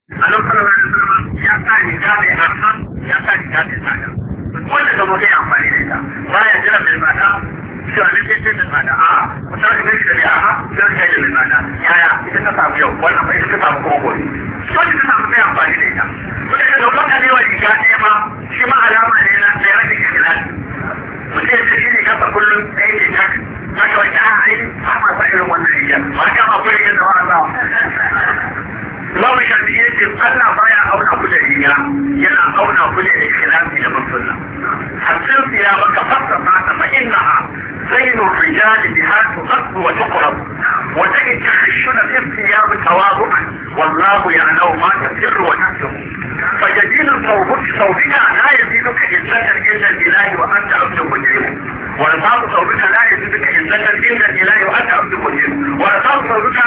a nan fara ya sa riga mai arha ya sa riga mai tsada wanda gaba zai amfani da ita baya jira mai tsada cewa ne sai sai mai tsada a wata da mai da ya ha sai sai da mai tsada yaya ita ta samu yau wannan bai ta samu kuma gobe wanda ta samu mai amfani da ita wanda da gaban da ne wa riga ne ma shi ma alama ne na sai rage kilan mutum ya ce shi ne kasa kullum ɗaya ne tak haka wata a ai ba ma sa irin wannan riga ba ka ma kuri yadda ba a Imam Shafi'i yace Allah baya auna ku da riya yana auna ku da ikhlasi da sunna. Hasil ya baka fasafa ta fa innaha zaynu rijal biha tuqad wa tuqrab wa tahshuna fi thiyab tawadu'an wallahu ya'lamu ma tasirru wa taktum. فجديد الصوبك صوبك لا يزيدك إذلة إلا الإله وأنت عبد مجرم ورصاص صوبك لا يزيدك إذلة إلا الإله وأنت عبد مجرم ورصاص صوبك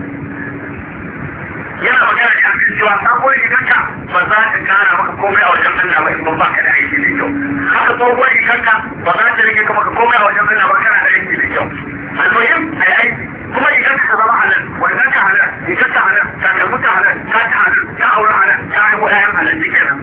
yana magana da abin cewa sabuwar rigarka ba za ta kara maka komai a wajen Allah ba in ba ka da aiki da kyau haka tsohuwar rigarka ba za ta rage maka komai a wajen Allah ba kana da aiki da kyau almuhim ai aiki kuma rigarka ta zama halal wannan ka halal rigarka halal ta kalmu ta halal ta halal ta aure halal ta haihu ƴaƴan halal duk kenan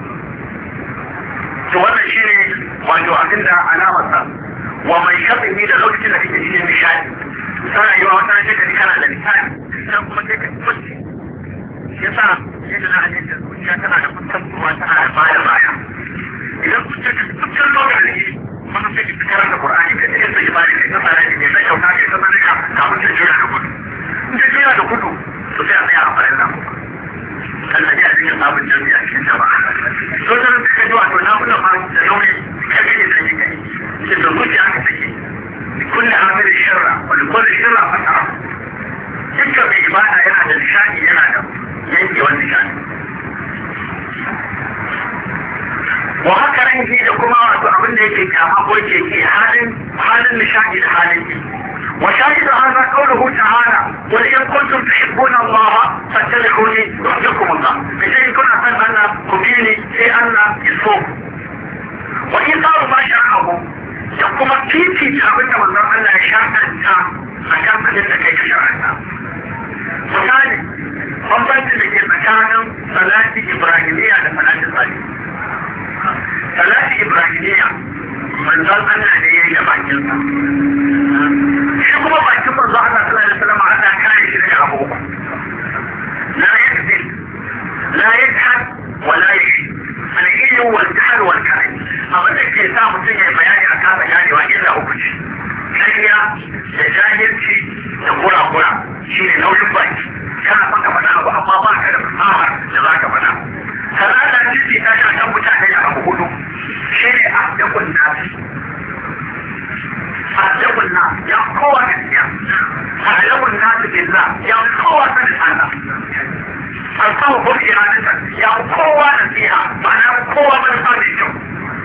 to wannan shine wato abin da alamar sa wa mai shafi da lokacin da kake cikin nishadi sana yi wa wata shekari kana da nishadi sai kuma sai ka fuski yasa yadda na hanyar da zuciya tana da kusan kuma tana da baya idan zuciya ta kusan lokacin mana sai ki karar da Qur'ani ka cikin sai ba ne ka tsara ne na kyauta ne ka sanar ka kafin ta jira da gudu in ta jira da gudu to sai a tsaya a farin nan Allah ya dinga sabon jami'a cikin jama'a to da suka ji wato na kula ma da nauyi ka gane da yake ce da zuciya ka take kullu amir sharra wa kullu sharra fatara dukkan mai ibada yana da nishadi yana da yanke wani shani wa haka ranki da kuma wato abin da yake kyama ko yake ke halin nishadi da halin ki wa shahidu hadha qawluhu ta'ala qul in kuntum tuhibbuna Allah fattabi'uni yuhibbukum Allah kace kuna san Allah ku bi ni sai Allah ya so wa in saru ma shar'ahu da kuma titi abin da manzon Allah ya shar'anta akan abin da kai ka shar'anta misali bambanci da ke tsakanin salati ibrahimiyya da salati salih salati ibrahimiyya manzon Allah ne ya yi da bakinsa shi kuma bakin manzon Allah sallallahu alaihi wasallam Allah kare shi daga abu uku la yakzib la yadhhab wa la yushi al-ilm wal jahl wal kalam abin da ke sa mutum ya bayani a kasa ganewa illa uku ce kariya da jahilci da kura-kura shine nauyin baki kana son ka faɗa abu amma ba ka da fasahar da za ka faɗa. Salata jirgi ta sha kan mutane da abu hudu shi ne asdaqun nas. Asdaqun nas ya kowa gaskiya. A'lamun nas billah ya kowa sanin Allah. Alfahu ko iradata ya kowa nasiha ma'ana kowa ban sa da kyau.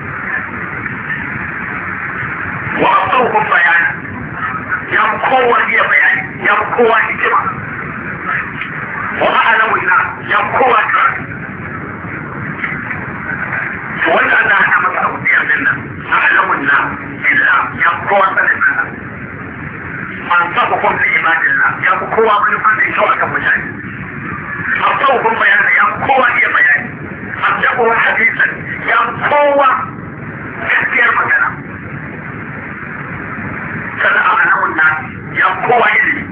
Wa asawhum bayani ya kowa iya bayani ya kowa hikima. وأعلم الناس يقوى وأن أنا مثلا أودي أمنا أعلم الناس بالله يقوى سنة أنصفكم لإيمان الله يقوى من فن شوكة مجاني أصوكم بيانا يقوى هي بياني أصدقوا حديثا يقوى كثير مجانا سنة الناس يقوى إلي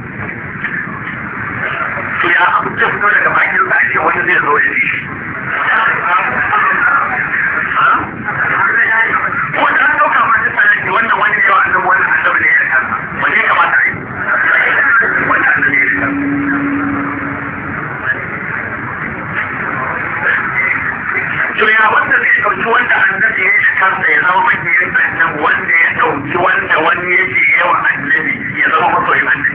to ya abu ta fito daga bakin sa ake wani zai zo ya ji ko da an dauka ma ta sanarki wannan wani ne wa annabi wannan annabi ne ya kansa ba ne kamata a yi wannan annabi ne ya kansa to ya wanda zai dauki wanda annabi ya kansa ya zama makiyin annabi wanda ya dauki wanda wani yake yawan annabi ya zama masoyin annabi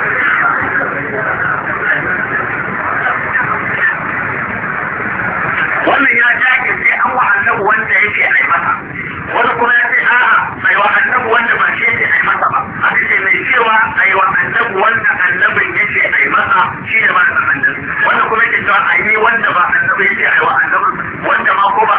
wannan ya jage sai an wa annabi wanda yake ai masa wanda kuma ya ce a'a sai wa annabi wanda ba shi yake ai masa ba haka ce mai cewa ai wa annabi wanda annabin yake ai masa shi ne ba da annabi wanda kuma yake cewa ai wanda ba annabi yake ai wa annabi wanda ma ko ba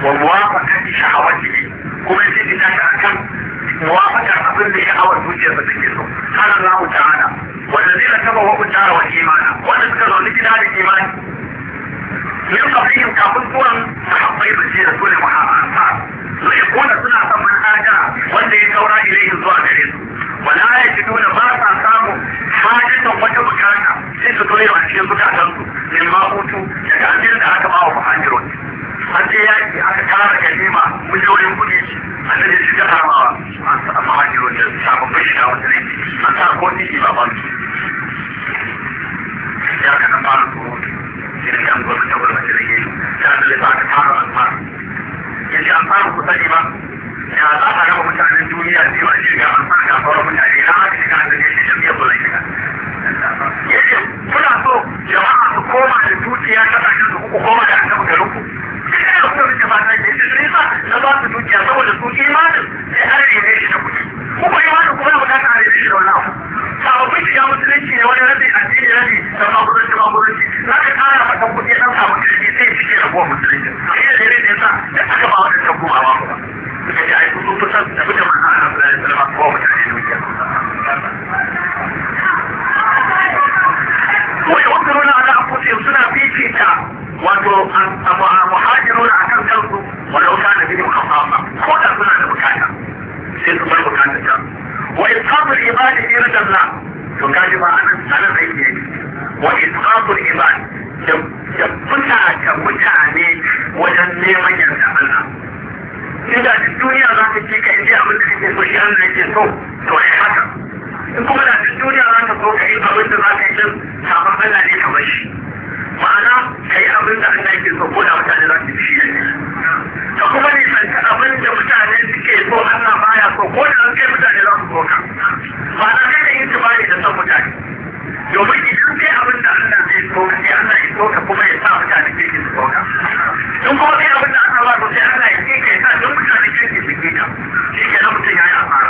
وموافقة شهوته كما يجب أن موافقة أظن شهوة وجهة فتكسه قال الله تعالى والذين تبوأوا الدار والإيمان ونذكروا لجلال الإيمان من قبلهم كفروا صحابي بشير رسول محمد يكون صنعة من هاجر والذي يتورى إليه الظاهرين ولا يجدون باطا ساموا حاجة وتبكانا ستطلعوا أشياء بكاتنسوا مما أوتوا يتعاملون أكبر ومحاجرون أنت يأتي أكثر كلمة مليون كنيش الذي يشكرها مهاجرون شعب بشرة وسليم أنت أقولي إلى بطل يا كان طالب إذا كان قلت تقول مسيريين كان اللي بعد حارة أكبر يجي أنصار مختلفة يا الله أنا متعلم الدنيا دي وأجيب أنصار كفر من أجيلات كان الذي يجب يقول لك يجب كل أسوء جماعة حكومة للدوتيا تتعجل حكومة لأنه تلوكو كيف يقول لك بعد ذلك الإنسان نظام الدوتيا سوى لسوء إيمانه لأهل يميش نقول هو إيمانه كله مدافع عن يميش والله sababbin shiga musulunci ne wani rabi addini rabi da maburinci za ka kara mata kudi ya ɗauka musulunci sai shi ke rabuwa musulunci shi ne da yasa da aka ba wani tabbu a baku ba suka ce ai sun fitar da fita mana a nan da zama kowa mutane dukiya wani wasu nuna ala afusi suna fifita wato muhajiruna a kan kansu wani wuta da bidin kafafa ko da suna da bukata sai su bar bukatar ta وإسقاط العباد في رضا الله تكاجب أنا زيك وإسقاط العباد متعني وجنة من ينسى الله إذا الدنيا لا تجيك إنجي أمن تجيك وشيئا لكي توحي حكا إنكم لا الدنيا لا تتوقع إذا أمن تجيك سابق الله لك وشي ma'ana ka yi abin da Allah yake so ko da mutane za su yi shi ne ka kuma nisanta abin da mutane suke so Allah baya so ko da kai mutane za su so ka ma'ana kai da yin tibari da son mutane domin idan kai abin da Allah zai so ka sai Allah ya so ka kuma ya sa mutane ke su so ka in kuma kai abin da Allah ba so sai Allah ya ke ya sa duk mutane ke su ke ka shi ke na mutum ya yi asara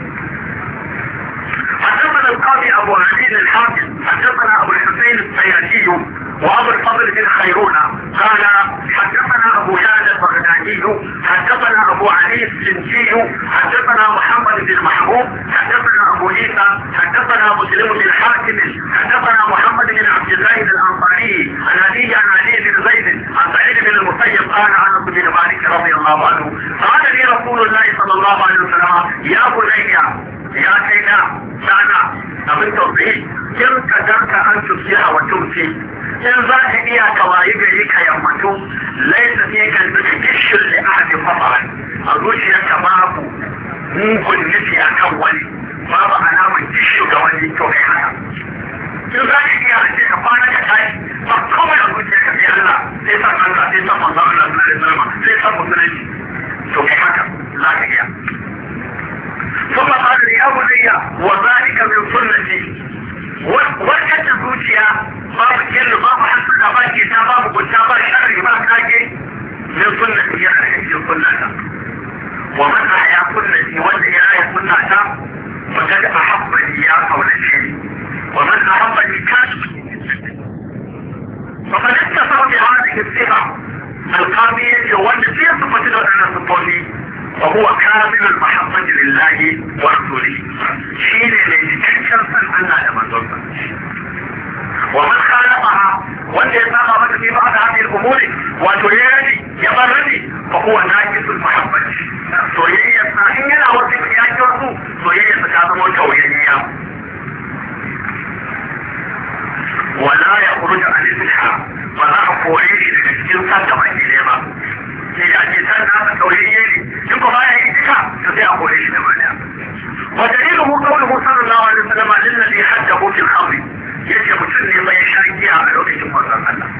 حدثنا القاضي أبو عزيز الحافظ حدثنا أبو الحسين السياسي وأبو الفضل بن خيرونة قال حدثنا أبو شاد البغدادي حدثنا أبو علي السنجي حدثنا محمد بن محبوب حدثنا أبو عيسى حدثنا مسلم بن حاتم حدثنا محمد بن عبد الله الأنصاري عن أبيه عن علي بن زيد عن سعيد بن المسيب قال أنس بن مالك رضي الله عنه قال لي رسول الله صلى الله عليه وسلم يا بني يا كينا سانا أبن توفيه كم قدرت أن تصيح وتمسي in za ka iya ka wayi gari ka yammatu laisa ne kan duka kishin da ahadi fafara a zuciyarka babu mugun nufi a kan wani babu alamar kishin ga wani to kai haka in za ka iya a ce ka kwana ka tashi ba kawai a zuciyarka sai Allah sai san Allah sai san manzo Allah sallallahu alaihi wasallam sai san musulunci to kai haka za ka iya ثم قال لي أبو لي وذلك من سنتي وكانت zuciya babu kirli babu hannu da ba ke ta babu gunta ba sharri ba kage min sunnati yana da cikin sunnata wa man ahya sunnati wanda ya yi sunnata faqad ahabbani ya qawlashi wa man ahabbani kan faqad ittasaw bi hadhihi as-sifa al-qamiyya wanda sai su fita da wannan sifoti وهو كامل المحبة لله ورسوله شيء ليتكشف عن هذا من ومن خالقها وانت يتابع في بعض هذه الامور وتريني يبرني فهو ناقص المحبة سوية ساهية او تبقيات يوسو سوية تكاظم الكوية ولا يخرج عن الصحة فلا أقوليه لنجل صدق إليما إذا جسد هذا الكوية يقول ما يجيك تسيء أقوليه لماذا ودليله قوله صلى الله عليه وسلم للذي حده في الخمر يجب تسلي ما يشاركها على وجه مرة الله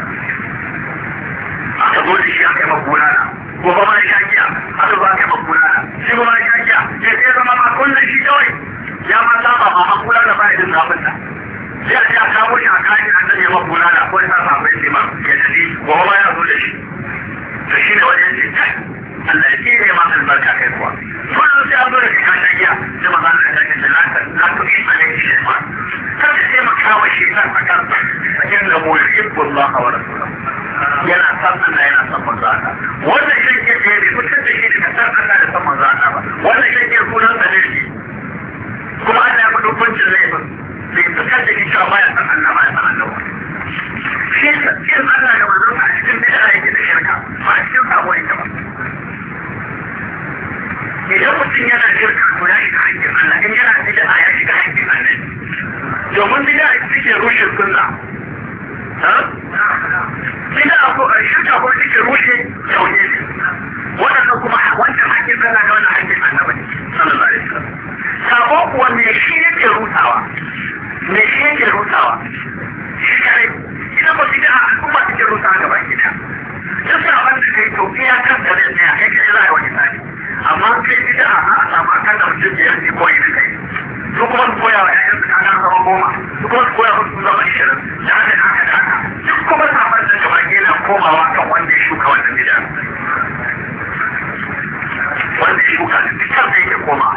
أتقول لي شيئا كمقبولانا وما يشاركها أتبقى كمقبولانا شبه ما يشاركها يجب ما كل شيء دوي يا ما تابع ما مقبولانا بايد النابلة يأتي أساموش أكاين أنني مقبولانا قول ما في الإمام يجدي وهو ما يقول شيء فشين وجه الذين ما في البركة كيفوا كل سيأبدو لك كاشاكيا كما قال لك لا تقيم عليك الشيطان فبسي مكاوى الشيطان فكذب فإنه يحب الله ورسوله yana san Allah yana san manzo Allah wannan shi ke da mutum da shi daga san Allah da san manzo Allah ba wannan shi ke sunan da ne kuma Allah ya faɗo kuncin laifin da ya fitar da shi cewa ba ya san Allah ba ya san Allah shi yin Allah da manzo a cikin bid'a yake da shirka ba a cikin sabo yake ba idan mutum yana shirka to ya shiga hakkin Allah in yana bid'a ya shiga hakkin Allah domin bid'a ita take rushe sunna bid'a ko shirka ko take rushe tauhid wannan kuma wancan hakkin Allah da wannan hakkin Allah ne sallallahu alaihi wasallam sabo kuwa me shi yake rutawa shi kai idan ba bid'a al'umma take rutawa gaba ɗaya duk sabon da kai to iya kan da ne ya kai za a yi wani tsari amma kai bid'a a samu akan da mutum ya yi koyi da kai su kuma su koya wa ƴaƴansu kaga zama 10 su kuma su koya musu zama 20 da haka duk kuma sabon da gaba yana komawa kan wanda ya shuka wannan bid'a wanda ya shuka da dukkan da yake koma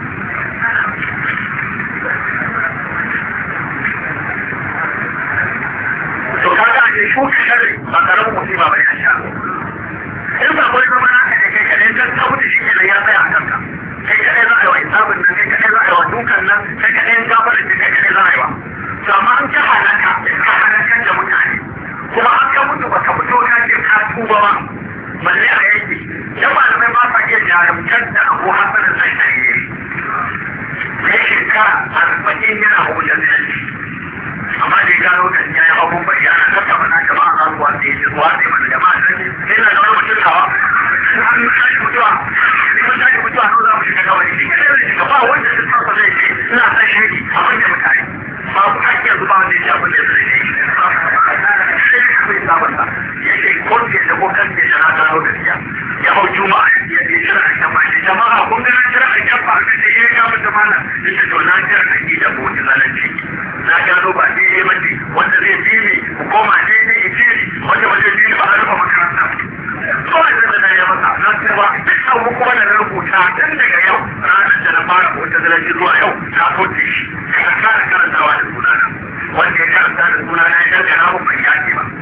to kaga ake shuka shari ba karamin musiba bai kan sha in ba kawai zama na kai kai kadai don ta wuce shi ne ya tsaya a kanka kai kadai za a yi wa isabin nan kai kadai za a yi wa dukan nan kai kadai in gafar da kai kadai za a yi wa to amma an ka halaka da mutane kuma an ka mutu baka fito ka ce ka tuba ba balle a yake yan malamai ba sa iya jarumtar da abu hasanin sai ta yi ne shekara 40 yana hujjar yanki amma da ya gano kan yayin abubuwan ya na kasa mana jama'a za su wasu yi zuwa ne mana jama'a nan sai na da wani mutum kawa an tashi mutuwa mun tashi mutuwa ko za mu shiga kawai shi kada zai shiga ba wanda ta tsasa zai ce ina san shiri abin da mutane ba ku hakiyar zuba wanda ya ce abin da zai yi sai ka bai sabanta ya ce kwanke da kokan ke da na gano gaskiya ya hau juma'a ya jira a kyafa shi jama'a kun gana jira a kyafa a kashe ya gaba da mana ya ce to na jira a yi da kowace zanen ciki na gano ba daidai ba ne wanda zai bi ne ku koma daidai ya ce wanda ba zai bi ne ba a rufe makaranta kawai zai da ya masa na ce ba duk abu kuma da na rubuta tun daga yau ranar da na fara wata zalaci zuwa yau na soke shi ka kara karantawa da sunana wanda ya karanta da sunana ya dangana mu ban yaki ba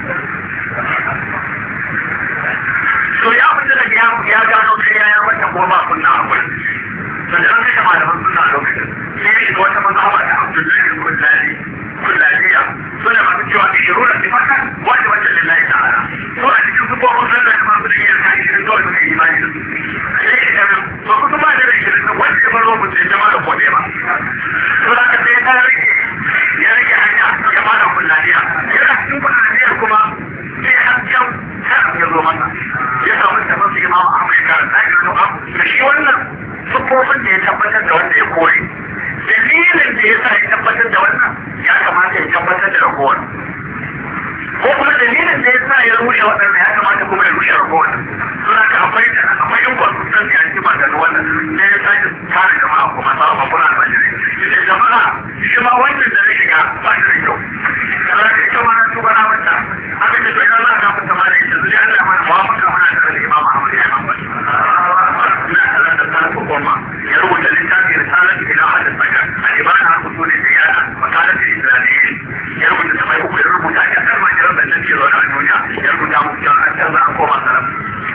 to ya fita daga ya gano sai ya mata goma kunna akwai to da an kashe malaman suna lokacin sai ya shiga wata mazhaba da Abdullahi kullaliya suna masu cewa ishiruna sifakan wanda wajen lillahi ta'ala so a cikin sufofin sallah da masu da yin kai shirin kawai suka yi imani da su sai ya shiga ba ku su ba da shirin wanda ya baro mutum ya jama da kode ba to da ka sai ta rage hanya ya ma da kullaliya yana cikin kullaliyar kuma sai hasken ya zo masa ya samu da masu imamu Ahmad karanta ya gano da shi wannan sufofin da ya tabbatar da wanda ya kore dalilin da ya sa ya tabbatar da wannan ya kamata ya tabbatar da ragowar ko kuma dalilin da ya sa ya rushe waɗanda ya kamata kuma ya rushe ragowar suna ka akwai yin kwasutan da ya ce ba da wannan sai ya sake tare jama'a kuma sa ba kuna da majalai ya jama'a shi ma wannan da na shiga ba shi da kyau kaza da ita ma na tuba na wata haka da bai na za a ga mutum ma da ita zai Allah ma ba mu ka mana da Imam Ahmad ya Imam na kaza da ta goma ya rubuta littafi risalat ila ahad al-bakar al-ibana an usul al-diyana makalat al-islamiyyin ya rubuta tabai uku ya rubuta ya karma jiran da take zo a duniya ya rubuta mu cewa an canza an koma salaf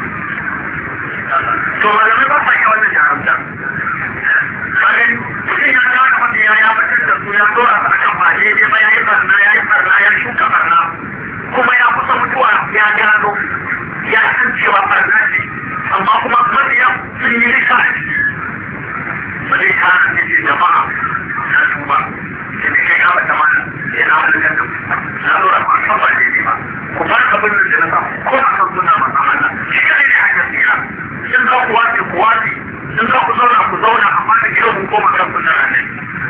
to malamai ba sa yi wannan jarumta kagan mutum ya gano mutum ya fitar da su ya dora su akan ba daidai ba ya yi barna ya shuka barna kuma ya kusa mutuwa ya gano ya san cewa barna ce amma kuma mabiya sun yi rika a ciki ba zai kara ne ce jama'a na tuba da ne kai kama ta mana ya na wani kan na lura ba san ba daidai ba ku bar abin da na samu ko a san suna masa mana shi kai ne hanyar tsira in za ku wace ku wace in za ku zauna ku zauna amma da gidan ku koma kan suna ne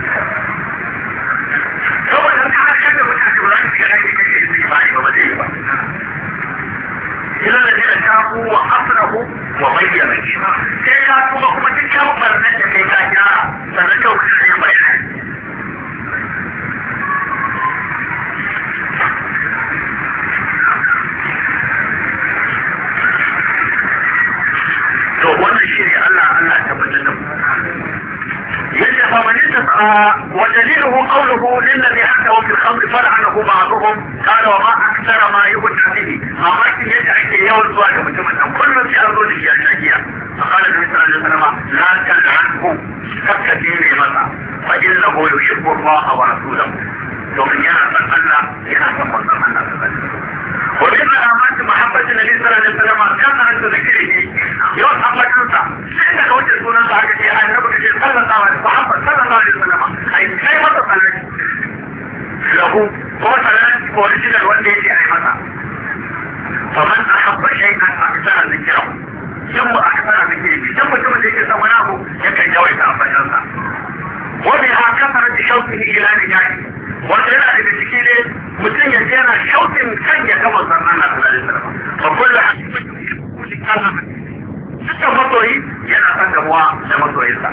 saboda ka harkar da mutane ba za su shiga ɗaki kai da su ba ne ba zai yi ba إلى الذين تابوا وأصلحوا وبينوا كيف تابوا وكما تكاو برنامج كيف جاء فنكوا كل بيان to wannan shine Allah tabbatar da mu yace fa man yata'a wa daliluhu qawluhu lil ladhi haka له في الخمر فلعنه بعضهم قال وما اكثر ما يؤتى به ما كان يدعي يوم زواج متمنى كل في ارض الجاهليه فقال النبي صلى الله عليه وسلم لا تلعنه كالكثير متى فانه يحب الله ورسوله ومن يعلم الله يعلم الله ومن علامات محبة النبي صلى الله عليه وسلم كثرة ذكره يوم حبة كنسا سيدنا كوجه سنة صحيحة أن نبقى صلى الله عليه وسلم صلى الله عليه وسلم أي كيف تصلت له هو صلاة ورسل الوالدين أي متى فمن أحب شيئا أكثر ذكره ثم أكثر ذكره ثم ذكر سمناه يكن جويت أفجرنا وبها كثرة شوقه إلى نجاته wanda yana daga ciki ne mutum ya yana shautin kan ya gama zannan na sallallahu alaihi wasallam fa kullu hadisin kalama dukkan masoyi yana son gamuwa da masoyinsa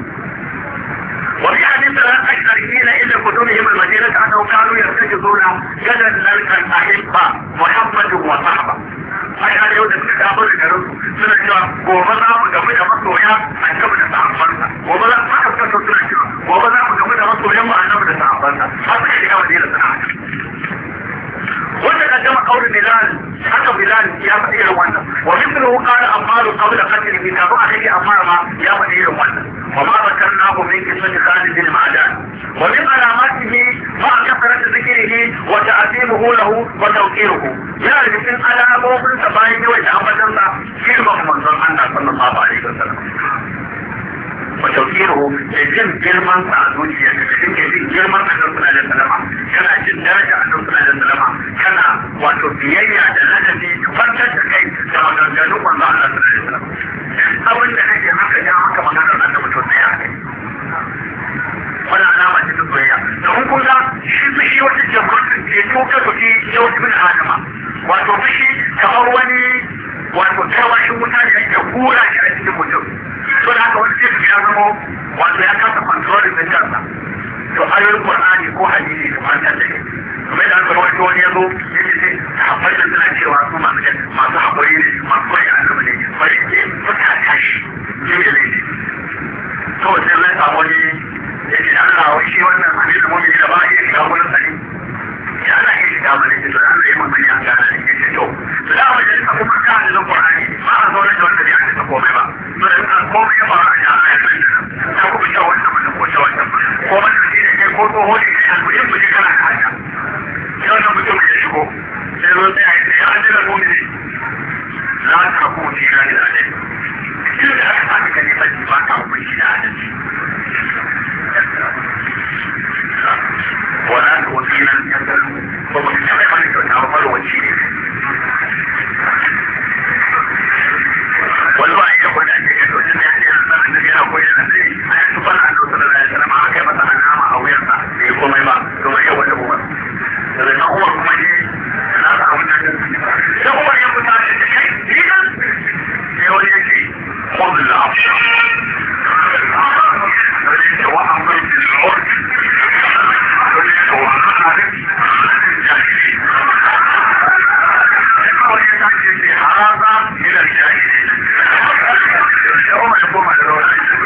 وفي حديث الأشعريين إلى قدومهم المدينة أنهم كانوا يرتجزون جدا نلقى الأحبة محمد وصحبه أشعر يوجد في أبو الجنوب سنة ومضى مجمد مصويا أن تبدأ تعبرنا ومضى فقط سنة ومضى مجمد مصويا أن تبدأ تعبرنا هذا الشيء وديلة سنة وتقدم قول بلال حتى بلال يا مدير وانا ومثله قال أمار قبل قتله كانوا عليه أمار ما يا مدير وانا وما ذكرناه من قصة خالد بن معدان ومن علاماته مع كثرة ذكره وتعظيمه له وتوقيره يعني من علامه من سبائه وتعبدنا في محمد صلى الله عليه وسلم وتوكيله يجب جرمان سعدوشيا يجب جرمان أن نصل على السلامة كان جداجة أن نصل على السلامة كان وتوكيية دلالتي تفتش كي كما تنجلوا من الله على السلامة أول نحكي حقا جاء كما نرى أن متوسيا ولا علامة تتوسيا لهم كنا شبشي وتجمع يتوكا في يوم من آدم وتوكشي كمرواني وتوكاوشي متاجة يقولا شعيد المتوسيا to da haka wani cikin ya zama wanda ya kasa kontrolin din kansa to ayoyin Qur'ani ko hadisi su an tace kuma da aka rawaito wani yazo yace haɓar da suna cewa su masu haƙuri ne masu koyi annabi ne bari ke suka tashi shi ne to sai mai samu ne yace Allah wai shi wannan hadisi da mu'mini da ba ya shiga wurin sa ne ya Allah ya shiga mana ne to Allah ya mamman ya gana ne yace to da wajen ka kuma ka da Qur'ani ba a zo da wanda ya ta komai ba komai ya fara a jami'a ta kuma cewa wannan mutum ko cewa wannan ko wanda shi ne ko tsoho ne ne an kuɗin kuɗi kana da hanya sai wannan mutum ya shigo sai zo sai a yi sai an jira mumini za ta haku mutum ya gani da adalci shi da aka sami ka neman ji ba ka hukunci da adalci wala ta wasilan ya zaru ba mu taɓa mana kyauta ba marwaci ne wani ba a yi kwada ne ya dauki ne a cikin sanar da yana koyi da ne a yi tufar a lokacin da ya zama aka yi masa alama a wuyarsa da ya komai ba kuma ya wata umar da zai na umar kuma ne na sa abin da sai umar ya fita da kai dinan sai wani ya ce kwanzu da abu da ya ce wa amur da lord da ya ce wa amur da jahili sai kawai ya tashi ce haraza ila jahili يوم يقوم الرؤى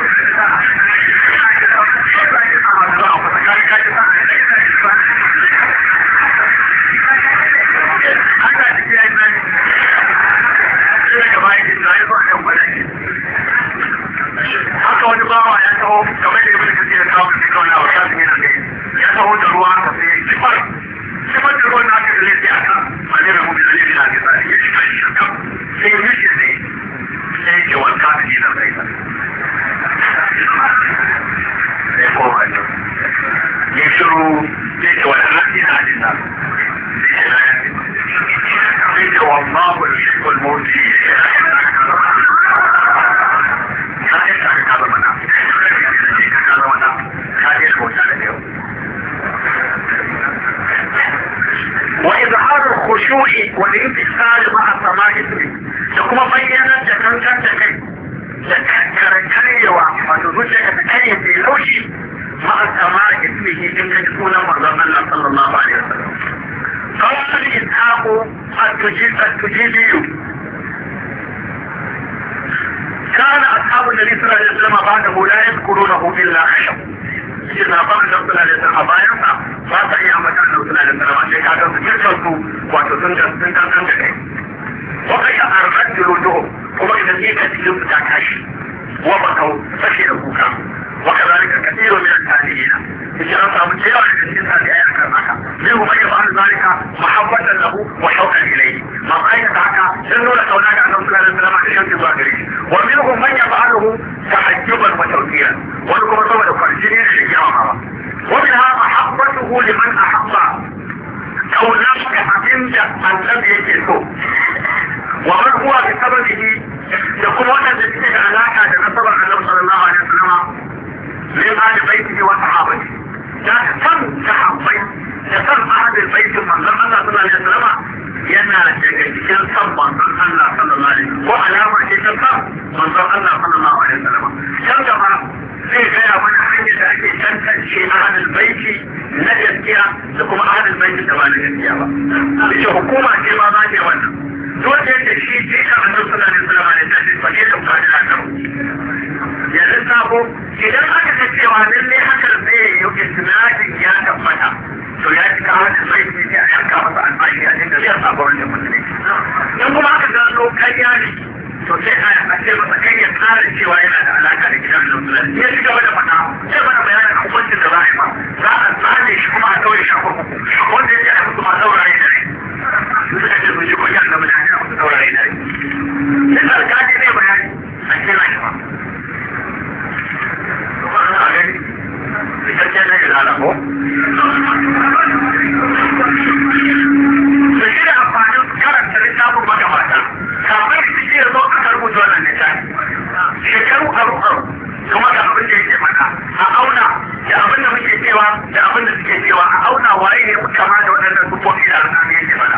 haka wani bawa ya taho kamar da ibn kasir ya kawo shi kawai a wata ne na kai ya taho da ruwa ka sai kifar da ruwan na aka zai sai aka wani rabu da zai na kisa ya ci kai shi kam sai ya mishi sai sai ke wanka da shi na sai ta sai kowa ne ya shiru sai ke wani haƙi na hadisa sai ke na yanzu sai ke wallahu da shi kwan mawuti وإظهار الخشوع والانتصال مع السماء لكم بينا جكن كي لكركريوا وتزوجك تكري في لوشي مع السماء اسمه إن يكون مرضى الله صلى الله عليه وسلم قال الإسحاق التجيبي كان أصحاب النبي صلى الله عليه وسلم بعده لا يذكرونه إلا خشب إذا قال النبي صلى الله عليه وسلم أبايعنا فأتى alaihi wasallam sai ka ga su dukkan su wato sun kan da kai waka ya arbat juluduhu kuma idan ne ka cikin su ta tashi wa bakau fashe da kuka waka zalika kathiru min al-tabi'ina yace an samu cewa da cikin tabi'ai akan haka sai kuma ya fa'al zalika mahabbatan lahu wa shauqan ilayhi ma aikata haka sun nuna kauna ga annabi sallallahu alaihi wasallam da shauki zuwa gare shi wa minhum man yaf'aluhu tahajjuban wa tawqiran wani kuma saboda kwarjini ne da yawa ومنها محبته لمن أحب كونك عند الذي يجلسه ومن هو بسببه يكون وجد فيه علاقة لنصب النبي صلى الله عليه وسلم من أهل بيته وصحابته تسمى صحابي تسمى أهل البيت من الله صلى الله عليه وسلم yana daga cikin san manzon Allah sallallahu alaihi wasallam ko alama ce ta san manzon Allah sallallahu alaihi wasallam can gaba zai gaya mana hanyar da ake tantance ahlul baiti na gaskiya da kuma ahlul baiti da ba na gaskiya ba ita hukuma ce ma za ta yi wannan dole da shi ce da annabi sallallahu alaihi wasallam ne ta ce ba ke da bukata da karo yanzu sabo idan aka ce cewa lalle hakan zai yi isnadin ya tabbata to ya ci kawo da sai ne a yanka masa albashi a cikin zai sabon da musulmi in kuma aka gano kariya ne to sai a ce masa kai ya tsara cewa yana da alaka da gidan musulmi ya ci gaba da faɗa sai mana bayanin hukuncin da za a yi ba za a tsare shi kuma a kawai shi a kurkuku wanda ya ce a musu ma saurare da rai suka ce su ji ko yan da mutane a musu saurare da rai sai alƙali zai bayani a cikin rai ba a gani cikakken na gida ko da shi da amfanin karanta littafin magabata kafin su ce zo aka rubuta wannan littafi shekaru aru kuma da abin da yake mata a auna da abin da muke cewa da abin da suke cewa a auna waye ne kama da waɗannan sufofi da alƙami yake mana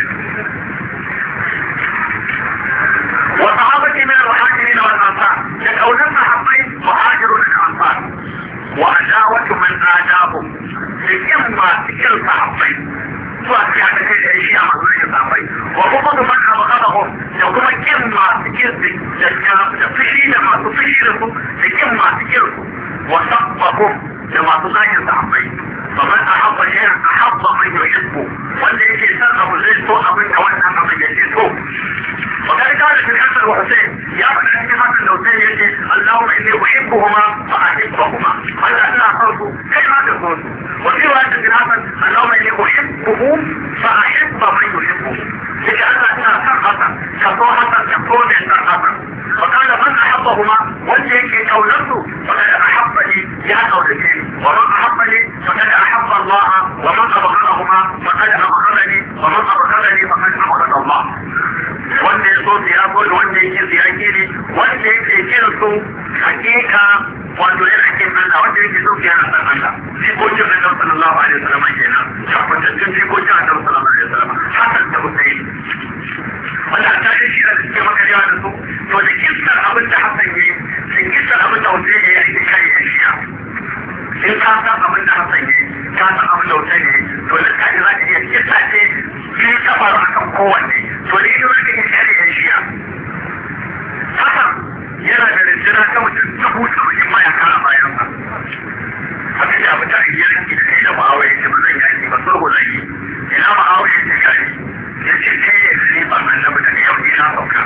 وصحابتي من المهاجرين والأنصار يكونون صحابي مهاجرون الأنصار وعداوة من آدابهم لكما تكل صحابي وأتي على كل أشياء مظلية صحابي وبغض من أبغضهم يقوم كما تكل تفشي لما تفشيلهم لكما تكلهم وصبهم لما تغير صحابي فمن أحب شيئا أحب من يحبه والذي يسرب الرزق من أولها من يجلسه وذلك قال في الحسن وحسين يا من أنت حسن الحسين يجي اللهم إني أحبهما فأحبهما هذا أنا أخلصه كيف تقول وفي رواية في الحسن اللهم إني أحبه فأحب من يحبه لكأن أنا سرقة كطوحة تكون سرقة وقال من أحبهما والذي كونته فقد أحبني يا قولتين ومن أحبني فقد أحب الله ومن أبغضهما فقد أبغضني ومن أبغضني فقد أبغض الله wanda ya so su ya gudu wanda ya kinsu ya kiri wanda ya ke kinsu hakika wato yana kin Allah wanda ya ke so yana san Allah jikokin Annabi sallallahu alaihi wasallam kenan tabbatattun jikokin Annabi sallallahu alaihi wasallam Hassan da Hussein wanda ta yi shi da suke makariya da su to da kissar abin da Hassan yi da kissar abin da Hussein ya yi kai ya shiya in ka san abin da Hassan yi ka san abin da Hussein yi to da kai za ka iya kissa ce biyu ta faru akan kowanne to da ido da ke kare yan shiya haka yana da rinjina ta mutum ta hutu mutum mayaka a bayan ba haka ya abu ta iya yanki da kai da ma'awa ya ce ba zan yaki ba sulhu zan yi ina ma'awa ya ce gari ya ce kai ya fi ba annabi daga yau ina sauka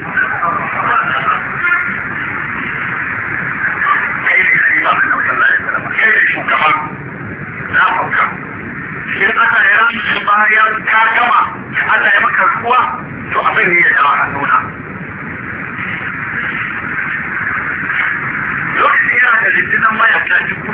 kai ne fi ba annabi sallallahu alaihi wasallam kai ne shugaban na sauka in aka yi rasu bayan ka gama Allah ya maka ruwa to abin ne ya dawa hannuna lokacin yana da litinin mayaka 70,000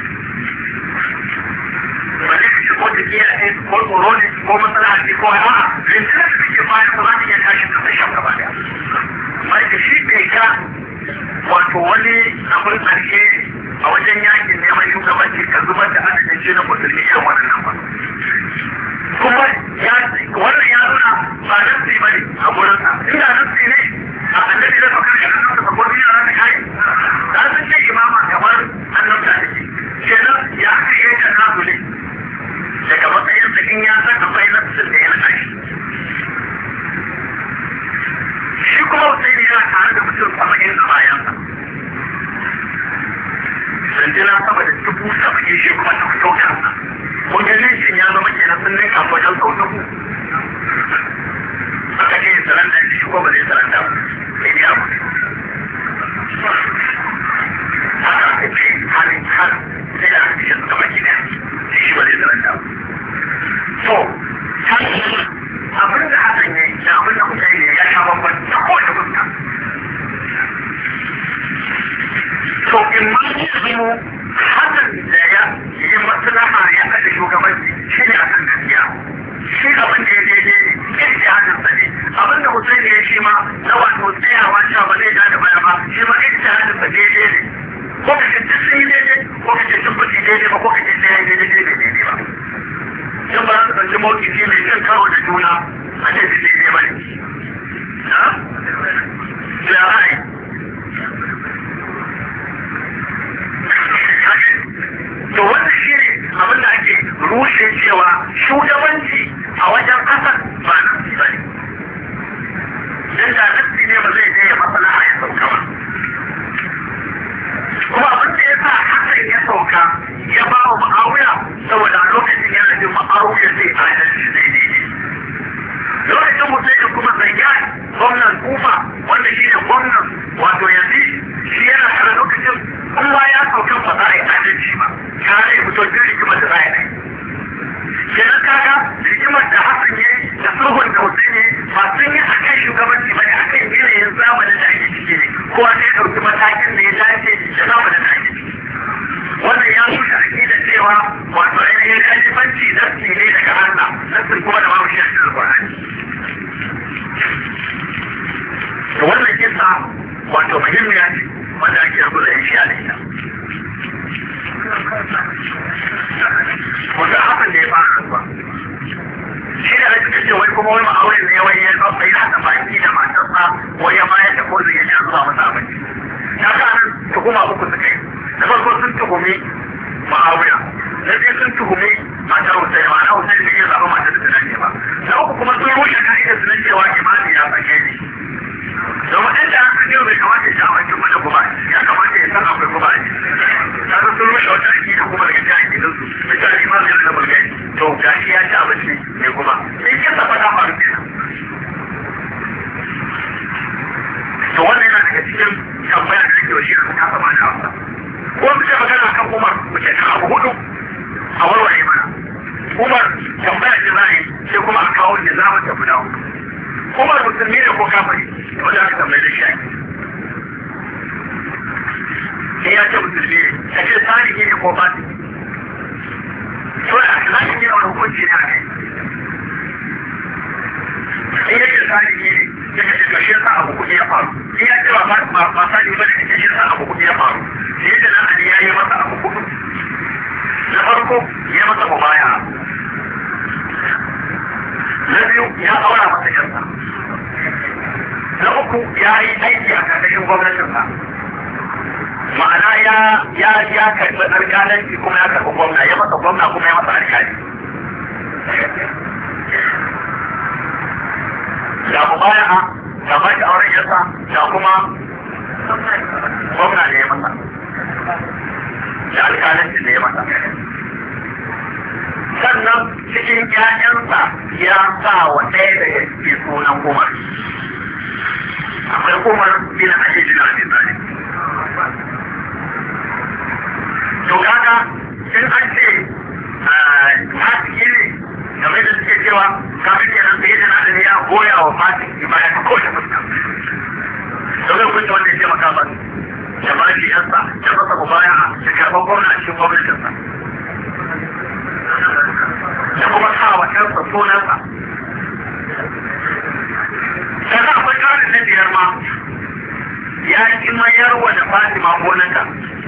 ba ne kashe ko da kiya ne ko tsoro ne ko matsala ce ko a'a litinin da suke bayan ba za ta iya tashi da tashan gaba daya mai da shi kai ka wato wani abin ƙarshe a wajen yakin neman shugabanci ka zubar da adadin ce na musulmi irin wannan ba kuma wannan ya nuna ba nasi ba ne a gurinsa inda nasi ne a annabi da fakar shi nan da fakar yana da kai da sun ce imama kamar annabta da ke kenan ya aka yi ta nasu ne daga matsayin sa in ya san akwai nasin da yana kai shi kuma sai ne yana tare da mutum 70 a bayansa rundunar sama da 70,000 shi kuma ta fito kansa kun gani sun ninka wajen sau dubu aka ce saranda shi ko ba zai saranda ba sai dai abu haka aka ce halin har sai da aka ce suka baki da shi ba zai saranda ba to abin da hakan ne da abin da kuka yi ne ya sha babban ta kowace fuska to in ma ne zama hakan da ya yi maslaha ya kashe shugabanci shi ne akan gaskiya shi abin da ya daidai ne yin jihadinsa ne abin da mutum ya shi ma na wato tsayawa cewa ba zai da baya ba shi ma yin jihadinsa daidai ne ko ka ce sun yi daidai ko ka ce sun fi daidai ba ko ka ce sai daidai daidai ba in ba za su ɗauki mawukici mai cin karo da juna a ce su daidai ba ne ya rai to wannan shi ne abin da ake rushe cewa shugabanci a wajen ƙasar ba nasi ba ne don da nasi ne ba zai je ya matsala ya sauka ba kuma abin da ya sa hakan ya sauka ya ba wa ma'auya saboda a lokacin yana jin ma'auya zai adalci zai daidai lokacin mutum kuma zayyan gwamnan kufa wanda shi ne gwamnan wato yanzu shi yana tare lokacin kuma ya sauka ba za a yi adalci ba kare mutum duk rigimar da za a yi kenan kaga rigimar da hasan ya yi da sulhun da wasu ne ba sun yi a kan shugabanci ba ne a kan yanayin zamanin da ake ciki ne kowa sai ya ɗauki matakin da ya dace da zamanin da ake ciki wannan ya nuna aƙidar cewa wato ainihin kalifanci nafsi ne daga Allah nafsi kuma da babu shi a cikin Qur'ani to wannan kisa wato muhimmiya ce wanda ake rubuta shi a ita wanda hakan da ya fara ba shi da ake ce wai kuma wani ma'aurin ne wai ya zaɓa ya haɗa baki da matarsa wai ya mayar da kozin ya ce zuwa masa abinci ta ka nan tuhuma uku suka yi na farko sun tuhumi ma'auriya na biyu sun tuhumi matar Hussein ma na Hussein da ya zaɓa matar da ta ba na uku kuma sun rushe ka'idar su na cewa imani ya sake ne domin inda aka ce bai kamata ya sha wancan wani kuma ya kamata ya san akwai kuma ne ta zo sun rushe wata aiki da kuma daga cikin gidan su mai ta rima mai da mulkai to gashi ya ci abinci mai kuma sai kin sa fata faru kenan to wannan yana daga cikin tambaya da nake wa shi da kasa ma da hausa ko mu ce magana kan Umar mu ce ta abu hudu a warware mana Umar tambaya ce za a yi sai kuma a kawo da za mu tafi dawo Umar musulmi ne ko kafiri wanda aka tambaye da shi sai ya ce musulmi ne ka ce salihi ne ko fasiki to a zai yi wani hukunci ne a kai sai ya ce salihi ne ya ce kashe sa abu kuɗi ya faru sai ya ce ba salihi ba da kashe sa abu kuɗi ya faru sai da nan Ali ya yi masa abu kuɗi na farko ya masa mubaya na biyu ya aura masa yansa na uku ya yi aiki a ƙarƙashin gwamnatinsa ma'ana ya karɓi alƙalanci kuma ya karɓi gwamna ya masa gwamna kuma ya masa alƙali da mubaya'a da ba shi auren yasa da kuma gwamna ne ya masa da alƙalanci ne ya masa sannan cikin ƴaƴansa ya sa wa ɗaya da ya ke sunan Umar akwai Umar bin Ali bin Abi Talib to kaga in an ce fasiki ne game da suke cewa kafin kenan sai da nan ya goya wa fasiki ba ya ta kowace fuska domin kun wanda ya ce maka ba da ba shi yansa da masa mubaya'a da karɓar gwamna a cikin gwamnatinsa da kuma sa wa kansa sunansa sannan akwai ƙarin na biyar ma ya ki mayarwa da Fatima gonanta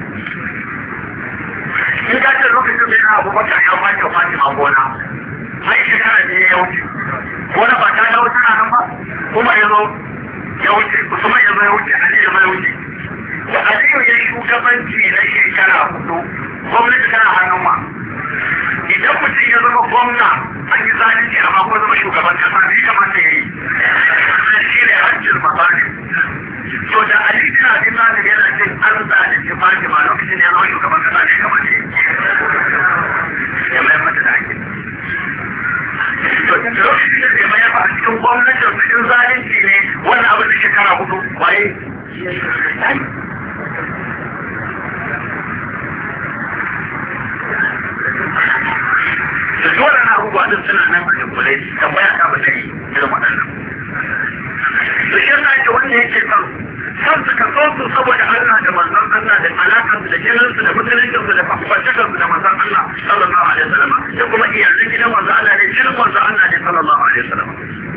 in ka ce lokacin da yana Abubakar ya bata Fatima gona mai shekara ne ya wuce gona ba ta dawo tana nan ba kuma ya zo ya wuce Usman ya zo ya wuce Ali ya zo ya wuce da Aliyu ya shugabanci na shekara 4 gwamnati tana hannun ma idan mutum ya zama gwamna an yi zalunci amma ko zama shugaban kasa ne kamata ya yi shi ne hajjin masani to da Ali bin Abi Talib yana cin an zalunci Fatima lokacin ya zama shugaban kasa ne kamata ya yi ya mai mata da ake da zuwa na abubuwa din suna nan a yankulai tambaya ta ba ta yi irin waɗannan to shi yana da wanda yake son su ka so su saboda Allah da manzon Allah da alaƙar su da jininsu da mutuncin su da fafatakar su da manzon Allah sallallahu alaihi wasallam da kuma iyalan gidan manzon Allah ne jinin manzon Allah ne sallallahu alaihi wasallam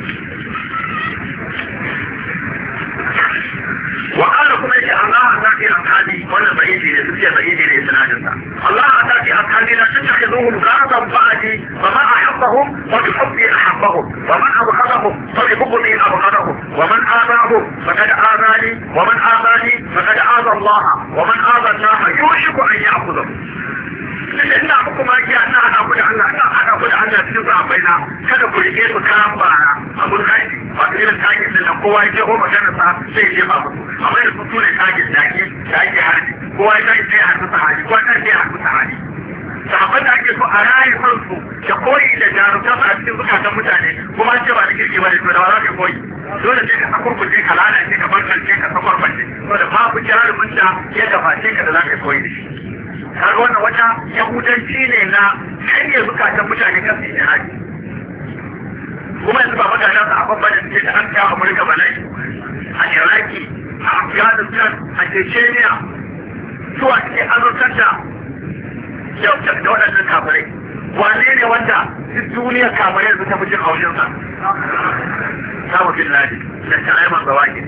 وقال كما يقول الله أتاكي أصحابي وانا بعيدي لسكي بعيدي لإسنادنا الله أتاكي أصحابي لا تتخذوهم غرضا بعدي ومن أحبهم فبحبي أحبهم ومن أبغضهم فببغضي أبغضهم ومن آذاهم فقد آذاني ومن آذاني فقد آذى الله ومن آذى الله يوشك أن يأخذهم ina muku maki ana hada ku da Allah ina hada ku da Allah cikin sahabbaina kada ku rike su kan bara abun haji wato irin takin da kowa ya ko magana sa sai ya ba musu amma da su ne takin da ake harbi kowa ya sai har su haji kowa ya sai har su haji sahabban da ake so a rayu kansu da koyi da jarumta a cikin zukatan mutane kuma an ce ba da kirki ba da to da ba za ka koyi dole sai ka sakurkuce ka lalace ka barkance ka sakwarbace saboda babu jarumin da ya gabace ka da za ka koyi da shi kaga wannan wata yahudanci ne na hanyar zukatan mutane kan su jihadi kuma yanzu ba magana su a babban da suke da an kawo amurka balai a iraki a afghanistan a chechnya suwa suke azurtar da waɗannan kafirai wane ne wanda duk duniyar kafirai su tafi jin haushinsa samu bin ladi da ta'ayyar zawaki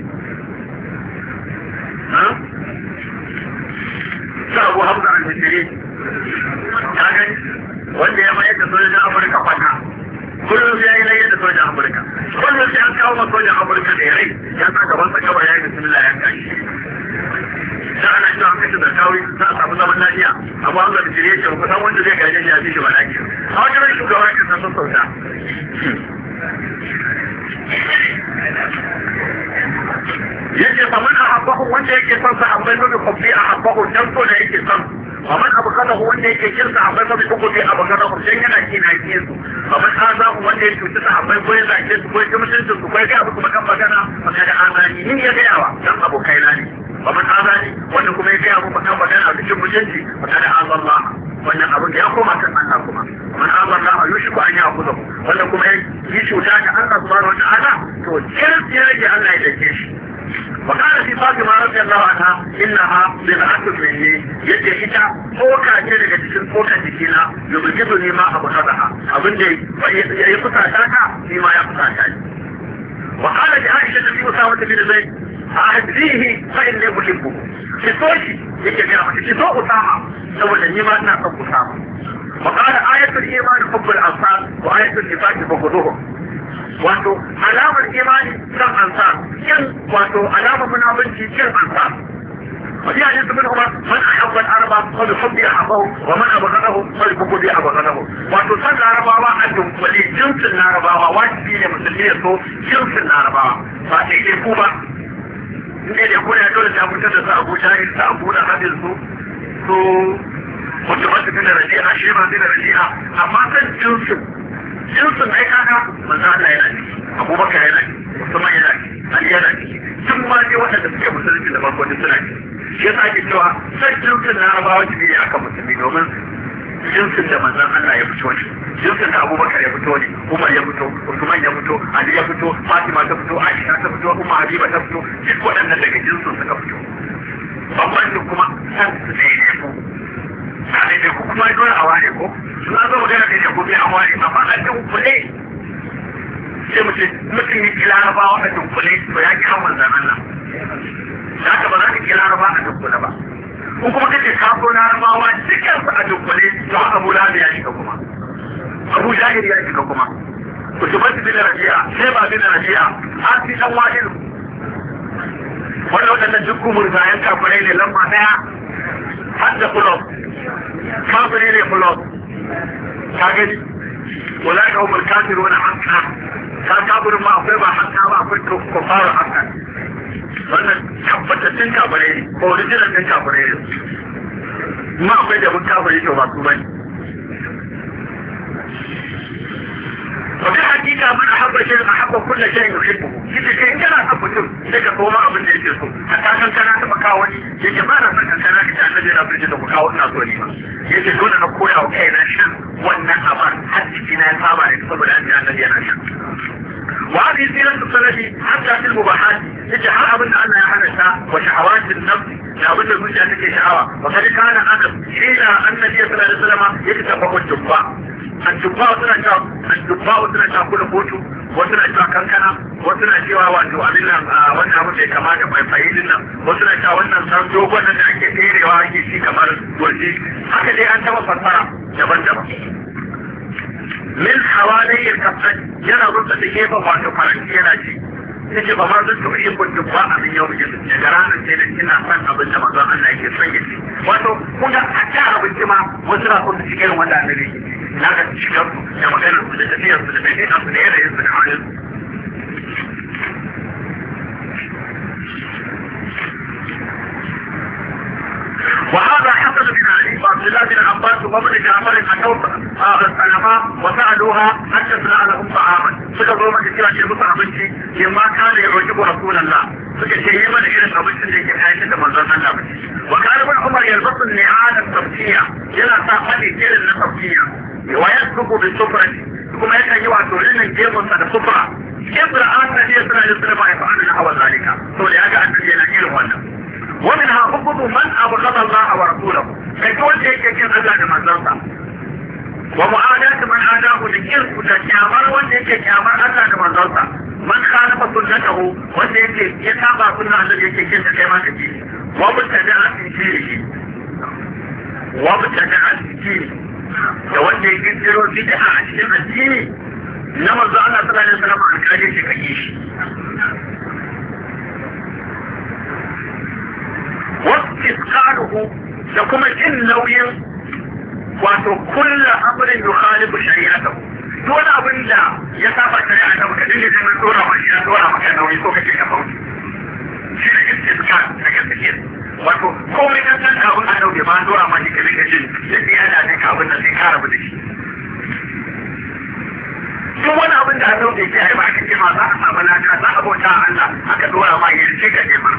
sa abu hamza al-hijiri ta gani wanda ya mayar da sojojin amurka kwata kullum ya yi layyar da sojojin amurka kullum sai an kawo masu sojojin amurka da ya rai ya sa gaban sa kawai ya yi bismillah ya kashi da ana shi an kashe da kawai za a samu zaman lafiya abu hamza al-hijiri ya ce kusan wanda zai gaje shi a fi shi ba lafiya a wajen rai shugaba ya kasa sun sauta yake faman ahabbahu wanda yake son sa amma ne ko bi ahabbahu dan so da yake son faman abghadahu wanda yake kin sa amma ne ko bi abghadahu dan yana kina kin su faman azahu wanda yake tuta sa amma ko yana kin su ko kuma mutuncin su ko ga abu kuma kan magana maka da amani ni ya ga yawa dan abokai na ne faman azani wanda kuma ya ga abu kan magana a cikin mutunci maka da Allah wannan abu ya koma kan Allah kuma man Allah yushiku an yaqudu wannan kuma yi cuta ga Allah subhanahu wa ta'ala to kirki Allah ya dake shi وقال في فاطمة رضي الله عنها إنها بضعة مني يجي إتا فوكا جلد جسم فوكا جسينا يبجدني ما أبغضها أبن دي يقطع شاكا فيما يقطع شاكا وقال لعائشة في أسامة بن زيد أهديه فإني أحبه كسوشي يجي فيها كسو أسامة سوى النيمان ناقب أسامة وقال آية الإيمان حب الأنصار وآية النفاق بغضهم wato alamar imani san ansar kin wato alamar munafici kin ansar wani hadisi ibn Umar man ahabba al-araba fa bi hubbi ahabbahu wa man abghadahu fa bi bughdi abghadahu wato san larabawa a dunkule jinsin larabawa wajibi ne musulmi ya so jinsin larabawa ba sai dai ku ba ne da ku ne dole ta fitar da su Abu Jahil da Abu da hadin su mutum da raji'a shi ba da raji'a amma san jinsin ai kaga manzo Allah yana ne Abubakar yana ne Usman yana ne Ali yana ne duk ma dai waɗanda suke musulunci da farko suna ne shi yasa ake cewa sai jinsin Larabawa ne akan musulmi domin jinsin da manzon Allah ya fito ne jinsin da Abubakar ya fito ne Umar ya fito Usman ya fito Ali ya fito Fatima ta fito Aisha ta fito Umma Habiba ta fito duk waɗannan daga jinsin suka fito bambancin kuma san su ne ko sai da kuma dole a ware ko na zo magana da ku bi a ware amma a dunkule sai mutum yi larabawa a dunkule to ya kira manzan Allah za ka ba za ka kira larabawa a dunkule ba ko kuma kace ka so larabawa cikin su a dunkule to Abu Lahab ya shiga kuma Abu Jahil ya shiga kuma ku tabbata bin Rabi'a sai ba bin Rabi'a har fi dan wahid wannan wadannan duk murzayan kafirai ne lamba daya har da kullum kafirai ne kullum ka gani wala ka umar kafiru wani hanka ka kafirin ma akwai ba hanka ba akwai kofarar hanka wannan tabbatattun kafirai ne ko original ɗin kafirai ne ma akwai da mun kafirai to ba su bane وفي حقيقة من أحب أحب شيء أحب كل شيء يحبه يجي كي إنك لا تبتم لك فوما أبن يجيسو حتى كان كانت مكاوني يجي ما نفسك كانت كانت نبرجة مكاوننا طوليما يجي دون نقول أو كينا شن وانا أمان حتى كنا يصابع يتصبر أن الذي أنا شن وهذه سيرة السنة حتى في المباحات يجي حرب أن يحنسها وشهوات النفس لابد من أن تكي شهوة وقد كان أنس حين أن النبي صلى الله عليه وسلم يتفق الجباء الجباء suna ta kula kotu wasu na cewa kankana wasu na cewa wato abin nan wannan abu mai kama da faifayi din nan wasu na cewa wannan san dogon da ake tserewa ake shi kamar gurji haka dai an taba fassara daban-daban min hawalayyar kafin yana rusa da gefen wato faranti yana ci yake ba ma zan taɓa yin kuntu ba a min yau da daga ranar sai da ina son abin da manzon Allah yake son ya ci wato kun ga a ta abinci ma wasu na son su ci irin wanda annabi yake ci na ga shigar su da maganar su da tafiyar su da ɗabi'ar su da yanayin su da halin su وهذا حصل بن علي وعبد الله بن عباس وابن جعفر أتوا السلفاء وسألوها حتى سألهم طعاما فكذلوا ما كثيرا في مصر أبنتي لما كان يعجب رسول الله فكثيرا إلى أبنتي لكي حيث تمنظرنا الله وكان ابن عمر يلبس النعال الصبتية يلا ساقني كير الصبتية ويسبق بالسفرة كما يكن يوعدون الجيم السفرة يبرأ أن النبي صلى الله عليه وسلم يفعل نحو ذلك فليأجع النبي ينكير وانا ومنها أبغض من أبغض الله ورسوله كل شيء يكن أجل من ذلك ومعاداة من عاداه لكير وتكامر وانك كامر أجل من ذلك من خالف سنته وانك يتابع سنة الذي يكن كما تجيه وابتدع في دينه وانك يكثر بدعة عشان الدين نما الله صلى الله عليه وسلم عن كاجة كيش واستثقاله لكم جن نوين وكل أمر يخالف شريعته دون أبن لا يتابع شريعته كدين جنة دورة وشيئة دورة مكان نوين سوكا كيكا فوت شيء استثقال لكن كثير komai kan san abin a dauke ba dora ma shi kalin gajin yadda ya da ka abin da sai ka rabu da shi duk wani abin da a dauke ke ai ba aka ce ma za a samu naka za a bauta Allah aka dora ma yin ce ka nema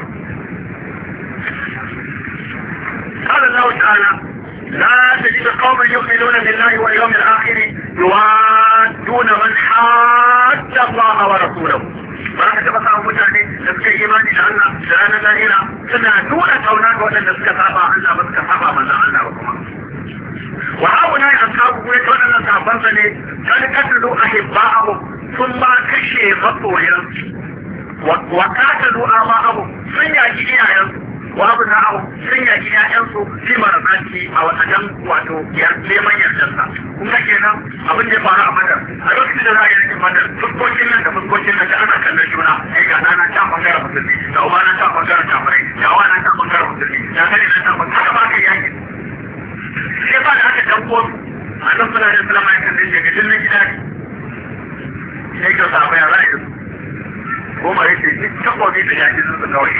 قال الله تعالى لا تجد قوما يؤمنون بالله واليوم الآخر يوادون من حاد الله ورسوله ba ka taɓa samun mutane da suka yi imani da Allah da ranar lahira suna nuna kauna ga waɗanda suka saba Allah ba suka saba manzon Allah ba kuma wa hauna ya ashabu kuma ta waɗannan sahabbansa ne kan katulu ahibba'ahum sun ma kashe masoyan wa katalu ama'ahum sun yaki iyayensu wa abu na abu sun yaki ƴaƴansu fi marazaki a wajen wato neman yardarsa kun ga kenan abin da ya faru a madar a lokacin da za a yi rikin madar fuskokin nan da fuskokin nan da ana kallon juna ai ga nana ta bangaren musulmi da uba na ta bangaren kafirai da uwa na ta bangaren musulmi da gani na ta bangaren haka ba ka yaki sai ba da aka danko su a nan suna da sulama ya kalle shi ga jinnin gida ne sai ka samu ya rayu goma ya ce duk takobi da yaki sun su kawai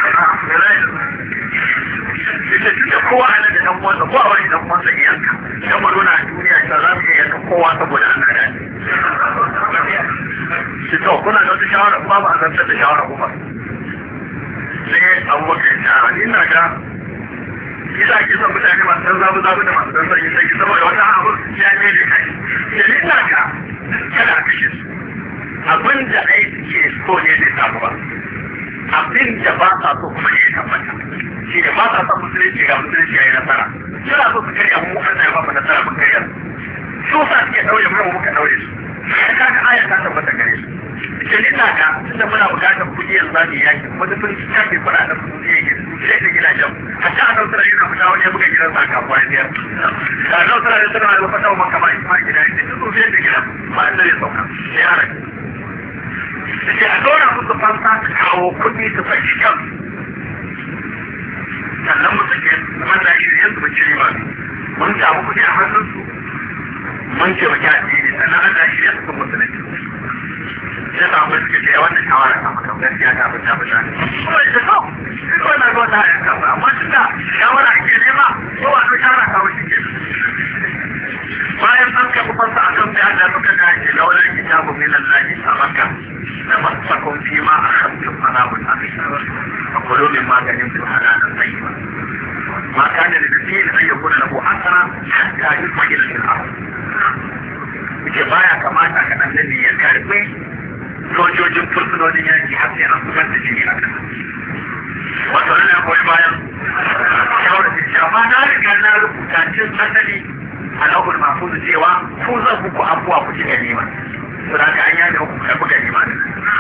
ita duk da kowa a nan da dan uwansa ko a wani dan uwansa iyanka dan mu nuna a duniya ta za mu iya yanka kowa saboda an gada shi to kuna da wata shawara kuma ba a zartar da shawara kuma sai abubakar ya ce a ni na ga kisa ake son mutane masu dan zabu zabu da masu dan sanyi sanyi saboda wata abu ya ne da kai da ni na ga kada a kashe su abin da aiki ke so ne zai samu ba abin da ba sa so kuma ya tabbata shi ne ba sa son musulunci ga musulunci ya yi nasara suna so su karya mu Allah ya ba mu nasara mun karya su sa suke daure mu muka daure su sai kaga aya ta tabbata gare su ke ni ina ga tunda muna bukatar kuɗi yanzu za mu yaki wata sun tafi fara da kuɗi yake sai da gidajen hatta a nan suna yana fita wani buga gidan sa kafuwa ne da nan suna da suna da fata wa kama ma gida ne su sai da gidan ba inda ya sauka sai ya rage sai a dora musu fansa su kawo kuɗi su fashi kan sannan mu sake wanda shi yanzu ba cire ba mun samu kuɗi a hannunsu mun ce ba kyaɗi ne sannan an da shi yanzu sun musulunci sai samu ba suke ce wannan shawara ta maka gaskiya ta fita fita ne kuma ita so shi ko na zuwa ta yanka ba amma tun da shawara ake nema ko wa ta shawara kawo shi ke bayan an kai fansa a kan bayan da suka dace laula kitabu min Allah sama kulu min maganin su halalan tayyiba ma kana da dinin an yakuna lahu asara hatta yusbila fil ardh ke baya kamata ka annabi ya karbi sojojin fursunonin yaki har sai an zubar da jini a kan wato ana koyi bayan shawarar da cewa ma na riga na rubuta cin asali a lahul mahfuz cewa ku zan muku abuwa ku ci ganima to da an yaje ku karbi ganima ne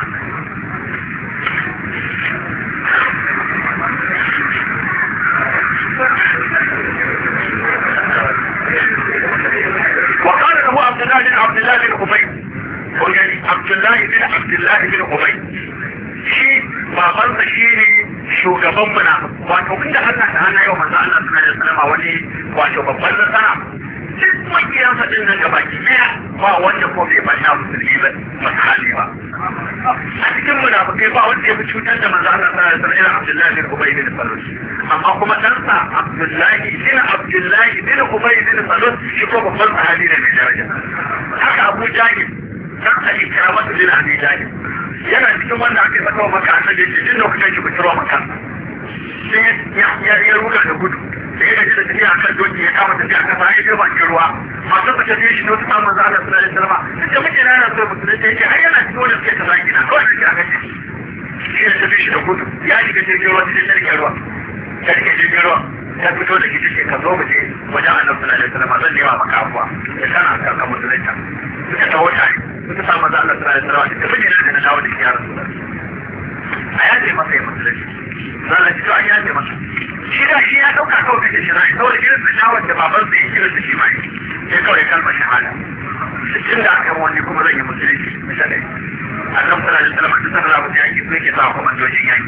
وقال له عبد الله بن أبي وقال عبد الله بن أبي shi babansa shi ne shugaban munafiki wato inda Allah ta hana yau manzo Allah sallallahu alaihi wasallam wani wato babban nasara duk makiyansa din nan gaba ki daya ba wanda ko bai bata musulmi ba misali ba a cikin munafikai ba wanda ya fi cutar da manzo Allah sallallahu alaihi wasallam Abdullah bin Ubay bin Salul amma kuma ɗansa Abdullahi bin Ubay bin Salul shi ko babban sahabi ne mai daraja haka Abu Jahil dan Ali Karamatu bin Abi Jahil yana cikin wanda ake saka wa maka annabi ce din lokacin shi kusurwa maka sai ya ruga da gudu da ya gaji da tafiya akan doki ya kama tafiya kan sa ya je bakin ruwa masu ka tafiye shi ne wata samun za a sallallahu alaihi wasallam da muke na yana so musulunci yake har yana cikin wanda suke ta zaki na kawai da ke aka ce shi ne tafi shi da gudu ya shiga jirgin ruwa cikin jirgin ruwa ya shiga jirgin ruwa ya fito da kici ce ka zo mu je wajen annabi sallallahu alaihi wasallam zan nema maka abuwa ya kana kan musulunta suka taho tare suka samu za Allah sallallahu alaihi wasallam da miji da na dawo da ya rasu a yaje masa ya musulunci za a ci an yaje masa shi da shi ya dauka kawai kake shi rai saboda irin da shawar da baban sa ya kira da shi mai sai kawai kalmar shahada cikin da aka wani kuma zan yi musulunci misalai annabi sallallahu alaihi wasallam da sallallahu alaihi wasallam yake sa kuma dojin yaki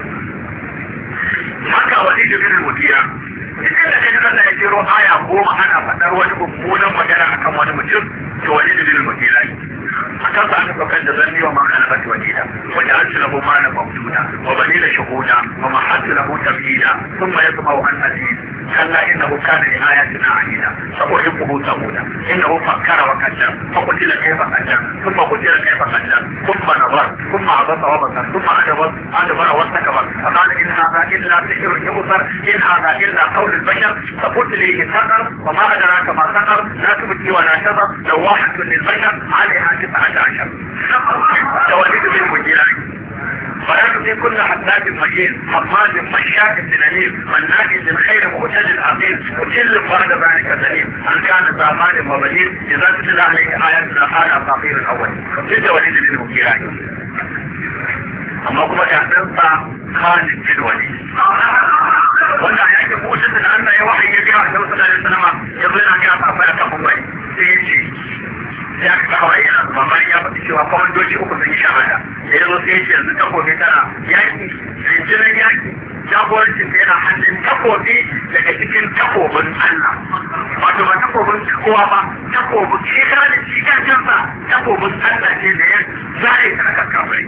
haka wani da bin mutiya idan da kai Allah ya jero aya goma ana faɗar wani mummunan magana akan wani mutum to wani da bin mutiya akan sa aka saukar da zanni wa ma'ana fati wajida wajen an lahu ma'ana mamduda wa banila shuhuda wa mahattu lahu tabhida thumma yatma'u an aziz kalla innahu kana li ayatina anida sabuhu samuda innahu fakkara wa qaddara fa qutila kayfa qaddara thumma qutila kayfa qaddara thumma nazara thumma abasa wa basara thumma adbara wa istakbara faqala in hadha illa sihrun yu'thar in hadha illa qawl al-bashar فقتل سقر وما أدراك ما سقر لا تبكي ولا تذر لواحة للبشر عليها 19 تواليد بالمجيران فلا في كل حداد مجيد حماد مشاك بنميم مناك للخير مؤتد عظيم وكل بعد ذلك سليم ان كان ذا مال وبنين اذا تتلى عليك اياتنا قال اساطير الاول في تواليد بالمجيران اما كما تعتبر خالد في الوليد wanda ya ke mutum da Allah ya wahayi ya gaya wa sallallahu alaihi wasallam ya zo yana gaya fa ya kafa bai sai ya ce ya ka kawo yana mamman ya faɗi cewa kwamandoji uku sun yi shahada da ya zo sai ya ce yanzu takobi tana yaki rinjinan yaki jagorancin da yana hannun takobi daga cikin takobin Allah wato ba takobin kowa ba takobin shekara da shi kansa takobin Allah ce da ya zare ta aka kafai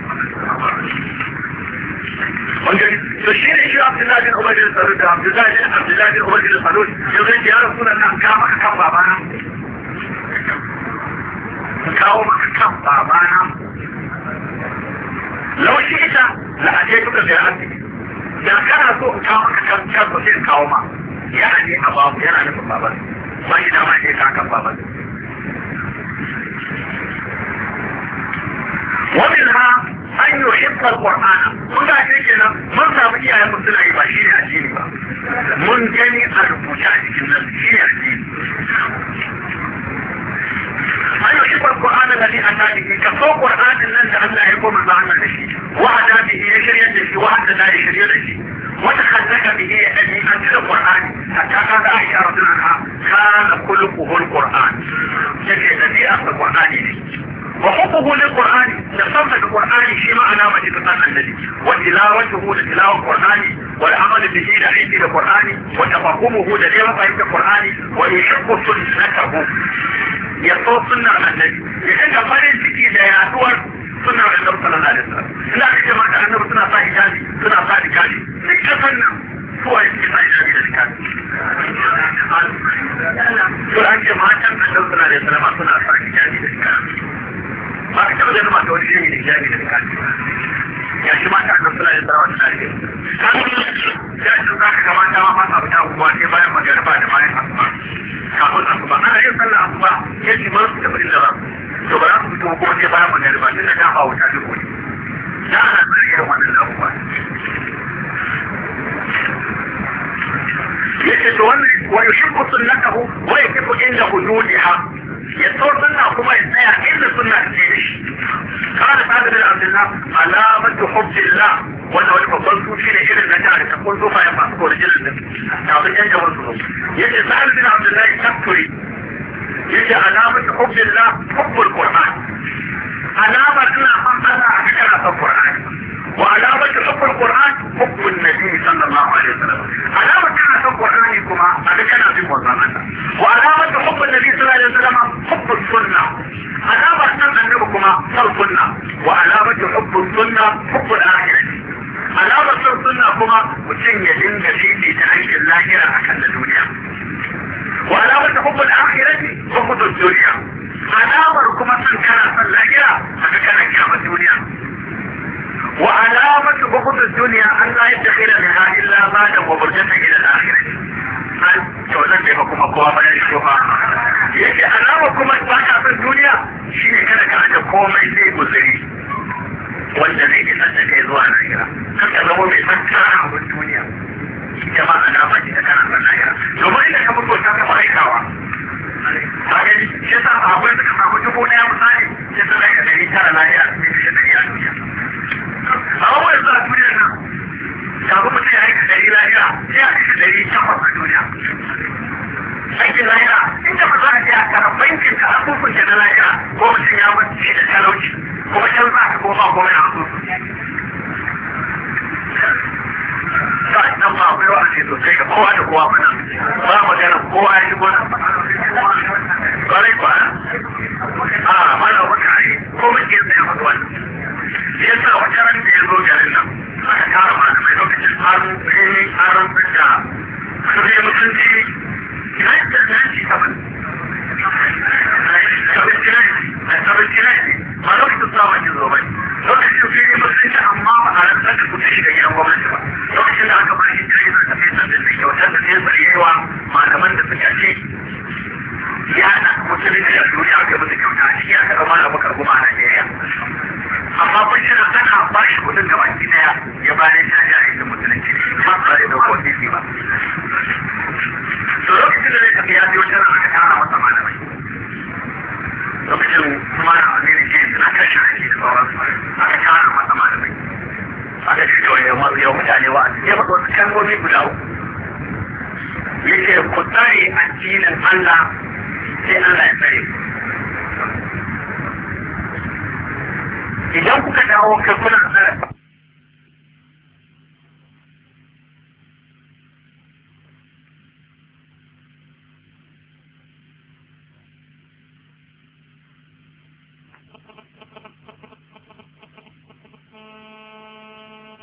to shi ne shi Abdullahi bin Umar bin Salul da Abdullahi bin Umar bin Salul yanzu ya Rasulullah ka maka kan babana kawo maka kan babana laushi ita la aje duka da hannu da kana so ka kawo maka kan ko sai kawo ma yana ne a babu yana nufin baban ba shi dama ne ka kan baban ومنها أن يحب القرآن من ذا شيء من ذا بكي آية مسلمة يباشيني أجيني با من جاني أربوشاني كنا بكيني أجيني أن يحب القرآن الذي أتاني كفو قرآن الذي الله يقوم معنا لشي وعدا به يشريا لشي وعدا لا يشريا لشي وتخلق به أن ينزل القرآن حتى قال عائشة رضي الله عنها كان خلقه القرآن يجي الذي أخذ القرآن لشي وحبه للقرآن نصف القرآن شيء معنى مجدة النبي وتلاوته لتلاوة القرآن والعمل به لعيد القرآن وتفهمه لليوم فهمت القرآن ويحب سنته يصوت سنة النبي يحب فرد بكي لا يعتور سنة النبي صلى الله عليه وسلم لا كما النبي سنة صاحباني سنة صاحباني نكتفنا هو يسمى إجابي للكاتب القرآن جماعة النبي صلى الله عليه وسلم سنة صاحباني للكاتب ما ka taɓa ganin mata wani jini da jami da kati ya shi mata annabi suna yin tsawon tarihi kan ya ce za ka kamata ma fasa fita kuma sai bayan magariba da bayan asuba kafin asuba ana yin sallah asuba ya ce masu da bari da ba to ba za su fito kuma sai bayan magariba tun da dama wuta duk wani da ana tsari irin wannan abubuwa yake to wannan wa yushibbu sunnatahu wa yaqifu inda hududiha ya so sunna kuma ya tsaya inda sunna take da shi kana ta da Abdullah alamatu hubbillah wanda wani babban sufi ne irin na jihar ta kun sofa ya fasu ko rijin da ta bin yan jawar su yace sa'ad bin Abdullah tafsiri yace alamatu hubbillah hubbul qur'an alamar ina son Allah a cikin Qur'ani وعلامة حب القرآن حب النبي صلى الله عليه وسلم علامة كان حب القرآن كما هذا كان في وزمان وعلامة حب النبي صلى الله عليه وسلم حب السنة علامة كان أنكما السنة وعلامة حب السنة حب الآخرة علامة السنة كما وشن يدين في تعيش اللاهرة أكل الدنيا وعلامة حب الآخرة حب الدنيا علامة كما كان في اللاهرة هذا كان كام الدنيا وعلامة بغض الدنيا أن لا يدخل منها إلا مالا وبرجة إلى الآخرة هل جوزن بكم أقوى من يشوفها يجي علامة كما تباكى في الدنيا شيء كان كان قوم إليه مزري والذي يسجد يزوى الآخرة كنت أظهر من فتاة في الدنيا كما علامة كان في الآخرة ثم إذا كنت قلت كما إيكاوا فأجل شسا أقول لك ما كنت بوني يا مصاري شسا لك الذي ترى لا يأتي في الدنيا أو يطلع دنيانا شابه متى يعيش دليل لاهرة يعيش دليل شخص في الدنيا أيضا لاهرة إنت مصاري يا كربين كنت أخوف جنة لاهرة هو متى يعمل شيء تلوش هو متى يلمع كوفا وهو يعطوف طيب نبقى في وقت يتوسيك هو أنا قوامنا ما مجانا هو أجبنا قريب ما لو بكعي هو من جنة يمضوان yasa wata ran da ya zo garin nan aka tara malamai lokacin harin fita su ne mutunci na yi tattalin saman ba lokacin samun yin zo bai lokacin su ne mutunci amma ba a rantsar da kusa shiga gidan gwamnati ba lokacin da aka bari kiri na tafi sanda da kyautar da zai tsayewa malaman da suka ce ya na musulunci a duniya aka musu kyauta a ciki aka zama da bakar kuma a Najeriya amma kun shina ana ba shi kudin da baki daya ya bayar da jari da musulunci ba ba da ko disi ba to lokacin da zai tafi ya biyo tana aka tara masa malamai lokacin kuma na ne ne ke na kashe ake da sauransu aka tara masa malamai aka ce to ya mutane wa ya faɗo wasu kalmomi guda uku yake ku tsare addinin Allah sai Allah ya tsare ku idan kuka dawo kai kuna